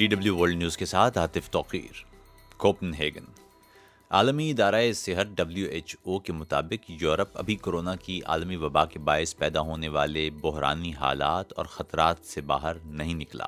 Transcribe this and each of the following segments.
DW world news کے ساتھ عاطف توقیر۔ Coupon ہیگن۔ عالمی ادارہ صحت WHO کے مطابق یورپ ابھی کورونا کی عالمی وبا کے باعث پیدا ہونے والے بحرانی حالات اور خطرات سے باہر نہیں نکلا۔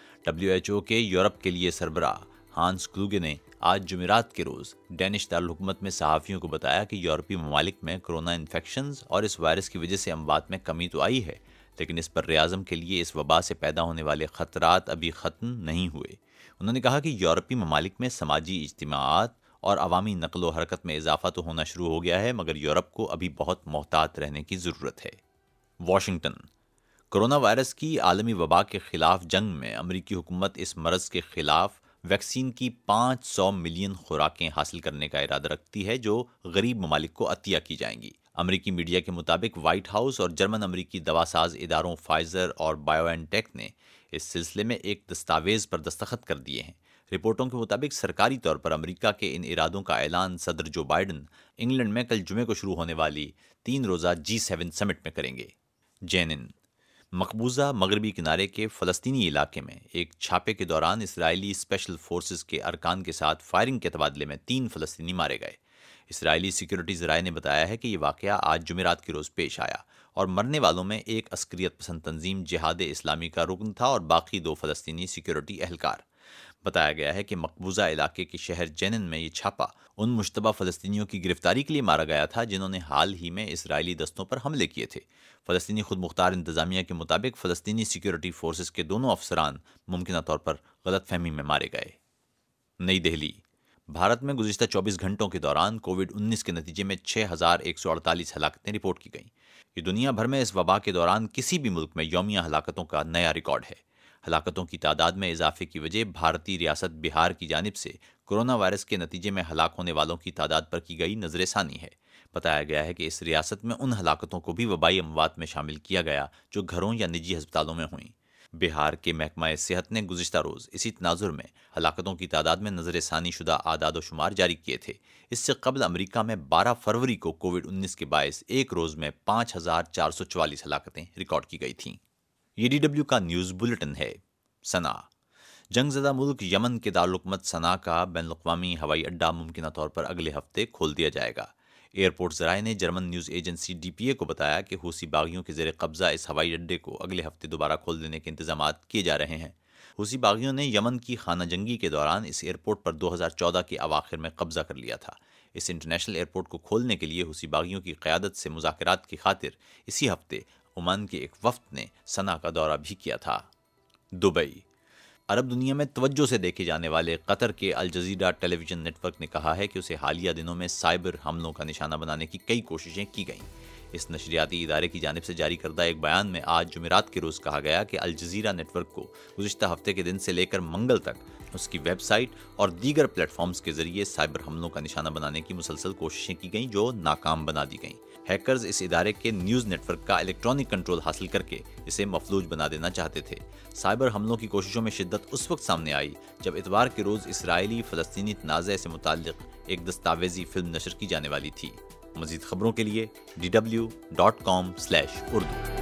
WHO کے یورپ کے لیے سربراہ ہانس کلوگے نے آج جمعرات کے روز ڈینش دارالحکومت میں صحافیوں کو بتایا کہ یورپی ممالک میں کورونا انفیکشنز اور اس وائرس کی وجہ سے اموات میں کمی تو آئی ہے، لیکن اس پر اعظم کے لیے اس وبا سے پیدا ہونے والے خطرات ابھی ختم نہیں ہوئے۔ انہوں نے کہا کہ یورپی ممالک میں سماجی اجتماعات اور عوامی نقل و حرکت میں اضافہ تو ہونا شروع ہو گیا ہے، مگر یورپ کو ابھی بہت محتاط رہنے کی ضرورت ہے۔ واشنگٹن۔ کورونا وائرس کی عالمی وبا کے خلاف جنگ میں امریکی حکومت اس مرض کے خلاف ویکسین کی 500 ملین خوراکیں حاصل کرنے کا ارادہ رکھتی ہے، جو غریب ممالک کو عطیہ کی جائیں گی۔ امریکی میڈیا کے مطابق وائٹ ہاؤس اور جرمن امریکی دوا ساز اداروں فائزر اور بایو این ٹیک نے اس سلسلے میں ایک دستاویز پر دستخط کر دیے ہیں۔ رپورٹوں کے مطابق سرکاری طور پر امریکہ کے ان ارادوں کا اعلان صدر جو بائیڈن انگلینڈ میں کل جمعے کو شروع ہونے والی 3 روزہ G7 سمٹ میں کریں گے۔ جینن۔ مقبوضہ مغربی کنارے کے فلسطینی علاقے میں ایک چھاپے کے دوران اسرائیلی اسپیشل فورسز کے ارکان کے ساتھ فائرنگ کے تبادلے میں 3 فلسطینی مارے گئے۔ اسرائیلی سیکیورٹی ذرائع نے بتایا ہے کہ یہ واقعہ آج جمعرات کے روز پیش آیا اور مرنے والوں میں ایک عسکریت پسند تنظیم جہاد اسلامی کا رکن تھا اور باقی 2 فلسطینی سیکیورٹی اہلکار۔ بتایا گیا ہے کہ مقبوضہ علاقے کے شہر جینن میں یہ چھاپا ان مشتبہ فلسطینیوں کی گرفتاری کے لیے مارا گیا تھا جنہوں نے حال ہی میں اسرائیلی دستوں پر حملے کیے تھے۔ فلسطینی خود مختار انتظامیہ کے مطابق فلسطینی سیکیورٹی فورسز کے دونوں افسران ممکنہ طور پر غلط فہمی میں مارے گئے۔ نئی دہلی۔ بھارت میں گزشتہ 24 گھنٹوں کے دوران کووڈ-19 کے نتیجے میں 6148 ہلاکتیں رپورٹ کی گئیں۔ یہ دنیا بھر میں اس وبا کے دوران کسی بھی ملک میں یومیہ ہلاکتوں کا نیا ریکارڈ ہے۔ ہلاکتوں کی تعداد میں اضافے کی وجہ بھارتی ریاست بہار کی جانب سے کورونا وائرس کے نتیجے میں ہلاک ہونے والوں کی تعداد پر کی گئی نظر ثانی ہے۔ بتایا گیا ہے کہ اس ریاست میں ان ہلاکتوں کو بھی وبائی اموات میں شامل کیا گیا جو گھروں یا نجی ہسپتالوں میں ہوئیں۔ بہار کے محکمہ صحت نے گزشتہ روز اسی تناظر میں ہلاکتوں کی تعداد میں نظر ثانی شدہ اعداد و شمار جاری کیے تھے۔ اس سے قبل امریکہ میں 12 فروری کو کووڈ-19 کے باعث ایک روز میں 5444 ہلاکتیں ریکارڈ کی گئی تھیں۔ یہ DW کا نیوز بلیٹن ہے۔ صنعا۔ جنگ زدہ ملک یمن کے دارالحکومت صنعا کا بین الاقوامی ہوائی اڈہ ممکنہ طور پر اگلے ہفتے کھول دیا جائے گا۔ ایئرپورٹ ذرائع نے جرمن نیوز ایجنسی DPA کو بتایا کہ حوثی باغیوں کے زیر قبضہ اس ہوائی اڈے کو اگلے ہفتے دوبارہ کھول دینے کے انتظامات کیے جا رہے ہیں۔ حوثی باغیوں نے یمن کی خانہ جنگی کے دوران اس ایئرپورٹ پر 2014 کے اواخر میں قبضہ کر لیا تھا۔ اس انٹرنیشنل ایئرپورٹ کو کھولنے کے لیے حوثی باغیوں کی قیادت سے مذاکرات کی خاطر اسی ہفتے عمان کے ایک وفد نے صنعا کا دورہ بھی کیا تھا۔ دبئی۔ عرب دنیا میں توجہ سے دیکھے جانے والے قطر کے Al Jazeera television network نے کہا ہے کہ اسے حالیہ دنوں میں سائبر حملوں کا نشانہ بنانے کی کئی کوششیں کی گئیں۔ اس نشریاتی ادارے کی جانب سے جاری کردہ ایک بیان میں آج جمعرات کے روز کہا گیا کہ الجزیرہ نیٹ ورک کو گزشتہ ہفتے کے دن سے لے کر منگل تک اس کی ویب سائٹ اور دیگر پلیٹ فارمز کے ذریعے سائبر حملوں کا نشانہ بنانے کی مسلسل کوششیں کی گئیں جو ناکام بنا دی گئیں۔ ہیکرز اس ادارے کے نیوز نیٹ ورک کا الیکٹرانک کنٹرول حاصل کر کے اسے مفلوج بنا دینا چاہتے تھے۔ سائبر حملوں کی کوششوں میں شدت اس وقت سامنے آئی جب اتوار کے روز اسرائیلی فلسطینی تنازع سے متعلق ایک دستاویزی فلم نشر کی جانے والی تھی۔ مزید خبروں کے لیے dw.com/urdu